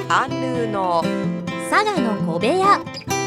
アンルーの佐賀の小部屋。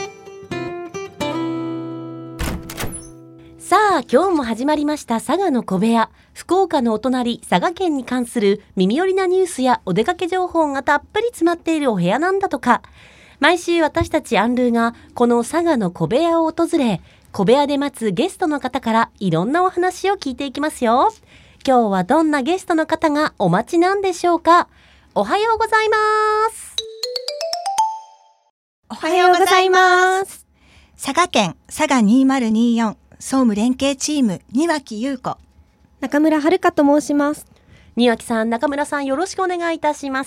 さあ今日も始まりました佐賀の小部屋。福岡のお隣佐賀県に関する耳寄りなニュースやお出かけ情報がたっぷり詰まっているお部屋なんだとか。毎週私たちアンルーがこの佐賀の小部屋を訪れ、小部屋で待つゲストの方からいろんなお話を聞いていきますよ。今日はどんなゲストの方がお待ちなんでしょうか。おはようございます。 おはようございます。佐賀県佐賀2024総務連携チーム庭木優子、 中村遥と申します。 庭木さん、中村さん、よろしくお願いいたします。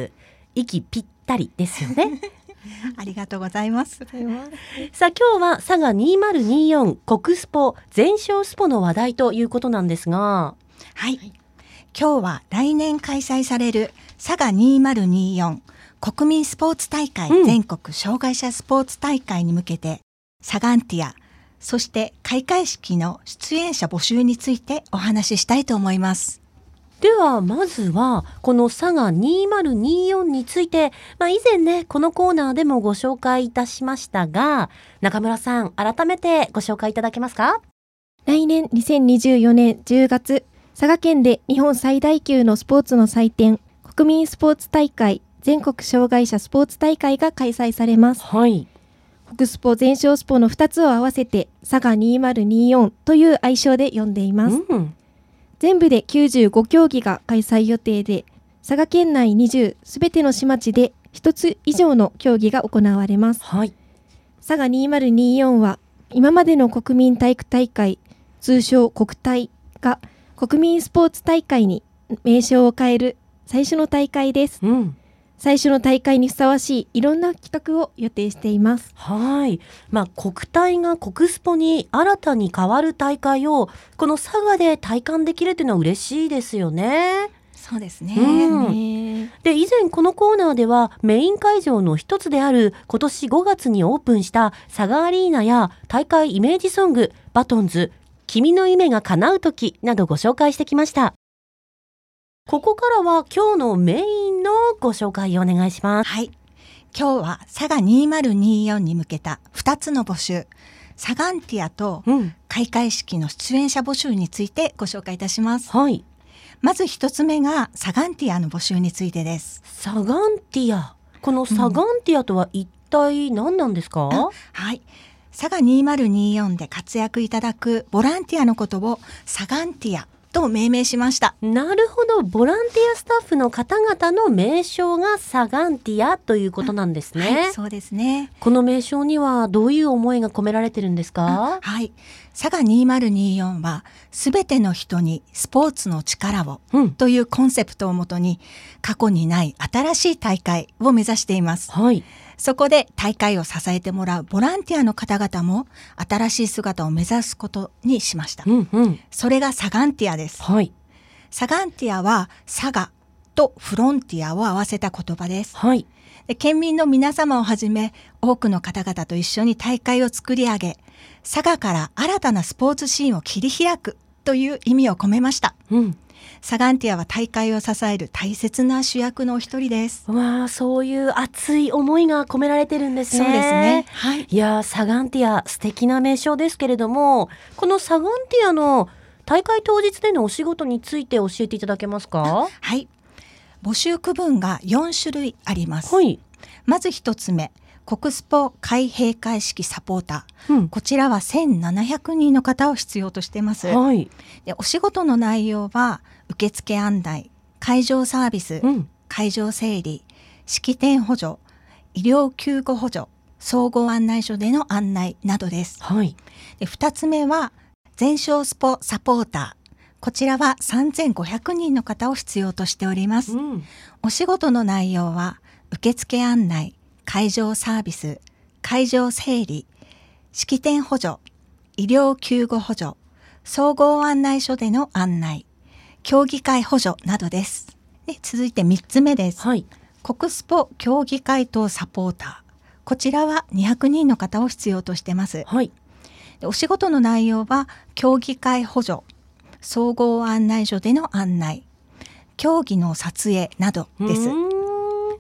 息ぴったりですよね。 ありがとうございます。 さあ今日は佐賀2024国スポ全勝スポの話題ということなんですが、 はい、今日は来年開催される佐賀2024国民スポーツ大会、全国障害者スポーツ大会に向けてサガンティア、そして開会式の出演者募集についてお話ししたいと思います。 ではまずはこの佐賀2024について、以前ねこのコーナーでもご紹介いたしましたが、中村さん改めてご紹介いただけますか。 来年2024年10月、佐賀県で日本最大級のスポーツの祭典、国民スポーツ大会全国障害者スポーツ大会が開催されます。 はい。 国スポ全勝スポの2つを合わせて佐賀2024という愛称で呼んでいます。全部で95競技が開催予定で、佐賀県内20すべての市町で1つ以上の競技が行われます。 はい。 佐賀2024は今までの国民体育大会、通称国体が国民スポーツ大会に名称を変える最初の大会です。最初の大会にふさわしいいろんな企画を予定しています。 はい。国体が国スポに新たに変わる大会をこの佐賀で体感できるというのは嬉しいですよね。 そうですね。 で、以前このコーナーではメイン会場の一つである今年5月にオープンした佐賀アリーナや大会イメージソングバトンズ、君の夢が叶う時などご紹介してきました。ここからは今日のメインのご紹介をお願いします。 はい。今日は佐賀2024に向けた2つの募集、サガンティアと開会式の出演者募集についてご紹介いたします。 はい。 まず1つ目がサガンティアの募集についてです。 サガンティア。このサガンティアとは一体何なんですか？ はい。佐賀2024で活躍いただくボランティアのことをサガンティアと命名しました。 なるほど。ボランティアスタッフの方々の名称がサガンティアということなんですね。 はい、そうですね。 この名称にはどういう思いが込められてるんですか？ はい。佐賀2024はすべての人にスポーツの力を、というコンセプトをもとに過去にない新しい大会を目指しています。 はい。 そこで大会を支えてもらうボランティアの方々も新しい姿を目指すことにしました。それがサガンティアです。 はい。 サガンティアは佐賀とフロンティアを合わせた言葉です。 はい。 で、県民の皆様をはじめ多くの方々と一緒に大会を作り上げ、佐賀から新たなスポーツシーンを切り開くという意味を込めました。サガンティアは大会を支える大切な主役のお一人です。 わあ、そういう熱い思いが込められてるんですね。 そうですね。はい。 いや、サガンティア素敵な名称ですけれども、このサガンティアの大会当日でのお仕事について教えていただけますか？ はい。募集区分が4種類あります。 はい。 まず1つ目、国スポ開閉会式サポーター、こちらは1700人の方を必要としています。 はい。 で、お仕事の内容は受付案内、会場サービス、会場整理、式典補助、医療救護補助、総合案内所での案内などです。 はい。 で、2つ目は全勝スポサポーター、こちらは3500人の方を必要としております。お仕事の内容は受付案内、会場サービス、会場整理、式典補助、医療救護補助、総合案内所での案内、競技会補助などです。で、続いて3つ目です。 はい。 国スポ競技会等サポーター、こちらは200人の方を必要としています。 はい。 で、お仕事の内容は競技会補助、総合案内所での案内、競技の撮影などです。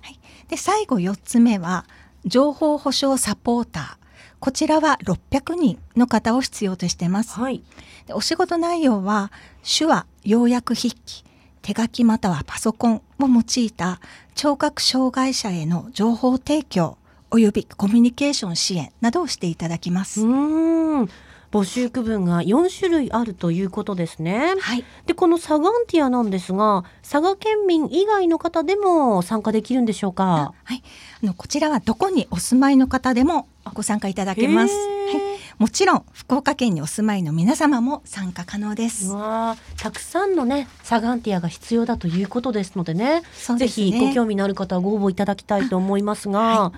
で最後4つ目は情報保障サポーター。こちらは600人の方を必要としています。 はい。 でお仕事内容は手話、要約筆記、手書きまたはパソコンを用いた聴覚障害者への情報提供およびコミュニケーション支援などをしていただきます。 募集区分が4種類あるということですね。 はい。 でこのサガンティアなんですが、佐賀県民以外の方でも参加できるんでしょうか？ はい。こちらはどこにお住まいの方でもご参加いただけます。はい。もちろん福岡県にお住まいの皆様も参加可能です。 たくさんのねサガンティアが必要だということですのでね、ぜひご興味のある方はご応募いただきたいと思いますが、はい、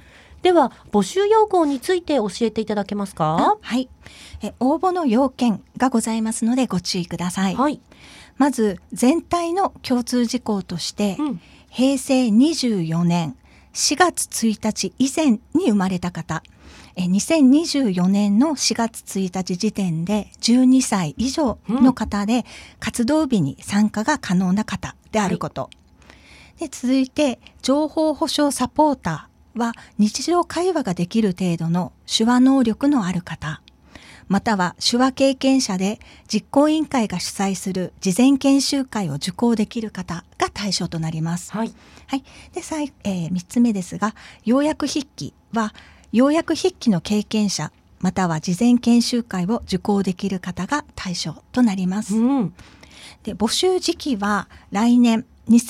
では募集要項について教えていただけますか？ はい。応募の要件がございますのでご注意ください。 はい。 まず全体の共通事項として、平成24年4月1日以前に生まれた方、2024年の4月1日時点で12歳以上の方で、活動日に参加が可能な方であること。はい、で続いて情報保障サポーターは日常会話ができる程度の手話能力のある方、または手話経験者で実行委員会が主催する事前研修会を受講できる方が対象となります。 はい。 はい。で、3つ目ですが、要約筆記は要約筆記の経験者または事前研修会を受講できる方が対象となります。で、募集時期は来年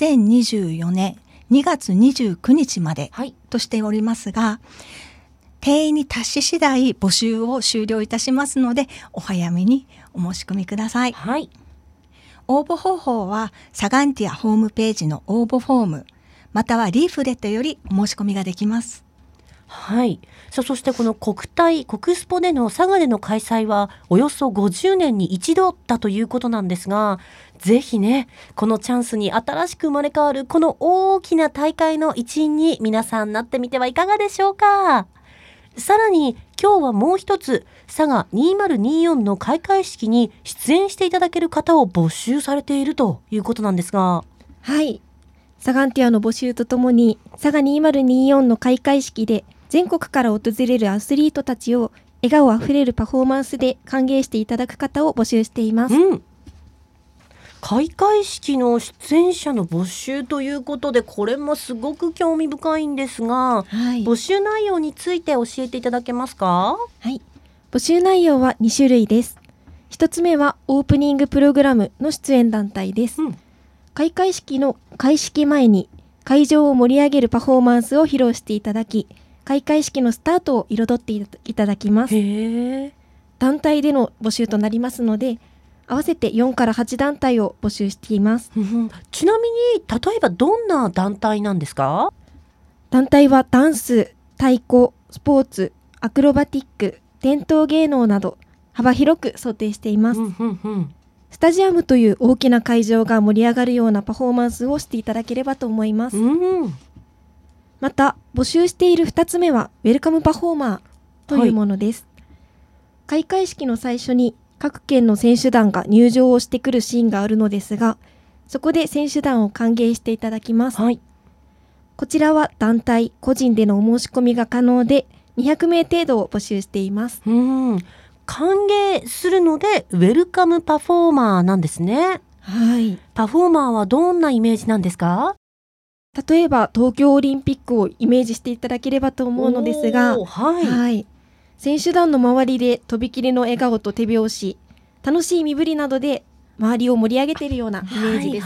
2024年2月29日までとしておりますが、定員に達し次第募集を終了いたしますので、お早めにお申し込みください。 はい。 応募方法はサガンティアホームページの応募フォームまたはリーフレットよりお申し込みができます。 はい。そしてこの国スポでの佐賀での開催はおよそ50年に一度だということなんですが、ぜひねこのチャンスに新しく生まれ変わるこの大きな大会の一員に皆さんなってみてはいかがでしょうか？さらに今日はもう一つ佐賀2024の開会式に出演していただける方を募集されているということなんですが、 はい、サガンティアの募集とともに佐賀2024の開会式で全国から訪れるアスリートたちを笑顔あふれるパフォーマンスで歓迎していただく方を募集しています。 開会式の出演者の募集ということで、これもすごく興味深いんですが、はい、募集内容について教えていただけますか？ はい、募集内容は2種類です。1つ目はオープニングプログラムの出演団体です。開会式の開式前に会場を盛り上げるパフォーマンスを披露していただき、開会式のスタートを彩っていただきます。団体での募集となりますので、合わせて4から8団体を募集しています。 ちなみに例えばどんな団体なんですか？ 団体はダンス、太鼓、スポーツ、アクロバティック、伝統芸能など幅広く想定しています。スタジアムという大きな会場が盛り上がるようなパフォーマンスをしていただければと思います。また募集している2つ目はウェルカムパフォーマーというものです。開会式の最初に各県の選手団が入場をしてくるシーンがあるのですが、そこで選手団を歓迎していただきます。こちらは団体個人でのお申し込みが可能で200名程度を募集しています。 歓迎するのでウェルカムパフォーマーなんですね。 はい。 パフォーマーはどんなイメージなんですか？ 例えば東京オリンピックをイメージしていただければと思うのですが、選手団の周りでとびきりの笑顔と手拍子、楽しい身振りなどで周りを盛り上げているようなイメージです。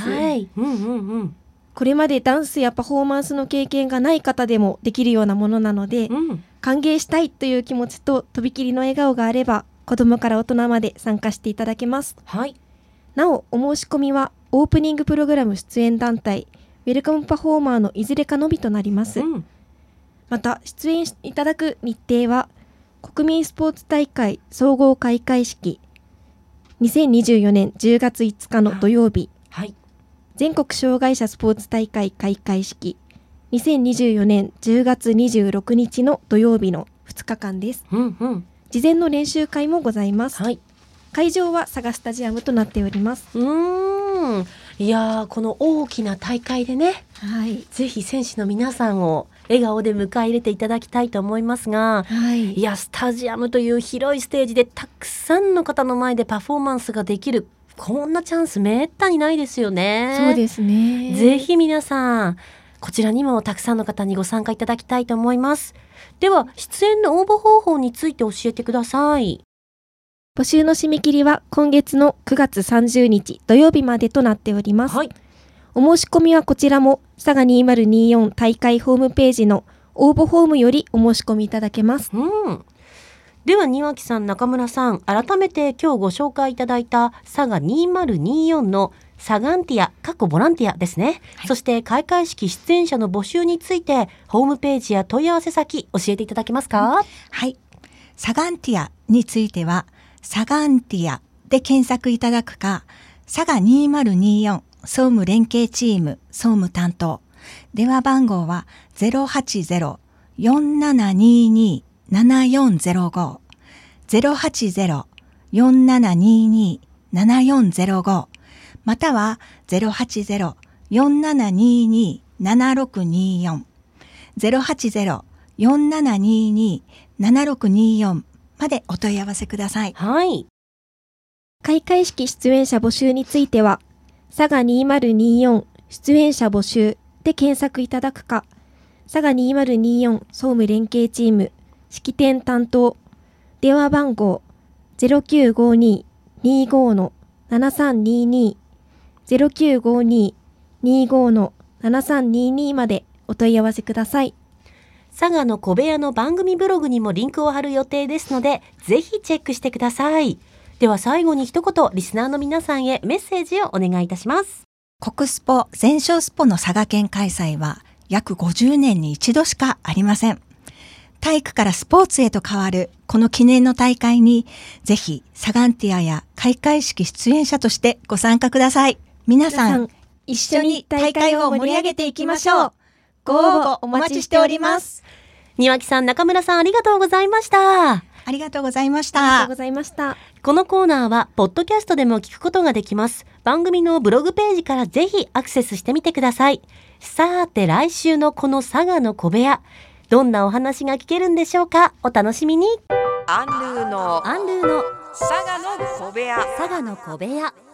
これまでダンスやパフォーマンスの経験がない方でもできるようなものなので、歓迎したいという気持ちととびきりの笑顔があれば子どもから大人まで参加していただけます。なお、お申し込みはオープニングプログラム出演団体ウェルカムパフォーマーのいずれかのみとなります。また出演いただく日程は国民スポーツ大会総合開会式2024年10月5日の土曜日、全国障害者スポーツ大会開会式2024年10月26日の土曜日の2日間です。事前の練習会もございます。会場は佐賀スタジアムとなっております。 いいやー、この大きな大会でね、 はい、 ぜひ選手の皆さんを笑顔で迎え入れていただきたいと思いますが、 はい、 いや、スタジアムという広いステージでたくさんの方の前でパフォーマンスができる、こんなチャンスめったにないですよね。 そうですね。 ぜひ皆さんこちらにもたくさんの方にご参加いただきたいと思います。では出演の応募方法について教えてください。 募集の締め切りは今月の9月30日土曜日までとなっております。 はい、 お申し込みはこちらも佐賀2024大会ホームページの応募フォームよりお申し込みいただけます。 では庭木さん、中村さん、改めて今日ご紹介いただいた佐賀2024のサガンティアボランティアですね、はい、そして開会式出演者の募集についてホームページや問い合わせ先教えていただけますか？ はい、サガンティアについてはサガンティアで検索いただくか、佐賀2024総務連携チーム総務担当、電話番号は 080-4722-7405 080-4722-7405 または 080-4722-7624 080-4722-7624までお問い合わせください。 はい。 開会式出演者募集については佐賀2024出演者募集で検索いただくか、佐賀2024総務連携チーム式典担当、電話番号 0952-25-7322 0952-25-7322 までお問い合わせください。 佐賀の小部屋の番組ブログにもリンクを貼る予定ですので、ぜひチェックしてください。では最後に一言、リスナーの皆さんへメッセージをお願いいたします。 国スポ全勝スポの佐賀県開催は約50年に一度しかありません。体育からスポーツへと変わるこの記念の大会に、ぜひサガンティアや開会式出演者としてご参加ください。皆さん一緒に大会を盛り上げていきましょう。ご応募お待ちしております。 庭木さん、中村さん、ありがとうございました。 ありがとうございました。 ありがとうございました。 このコーナーはポッドキャストでも聞くことができます。番組のブログページからぜひアクセスしてみてください。さて来週のこの佐賀の小部屋、どんなお話が聞けるんでしょうか。お楽しみに。 アンルーの佐賀の小部屋。